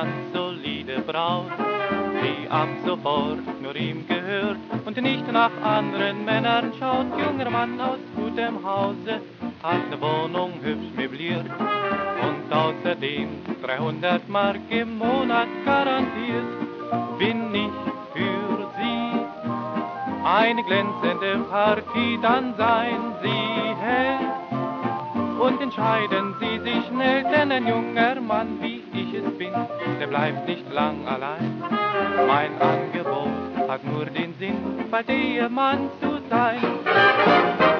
ganz solide Braut, die ab sofort nur ihm gehört und nicht nach anderen Männern schaut. Junger Mann aus gutem Hause, hat ne Wohnung hübsch möbliert und außerdem 300 Mark im Monat garantiert. Bin ich für Sie eine glänzende Partie, dann seien Sie hell und entscheiden Sie sich schnell, denn ein junger Mann, wie ich es bin, der bleibt nicht lang allein. Mein Angebot hat nur den Sinn, bald Ehemann zu sein.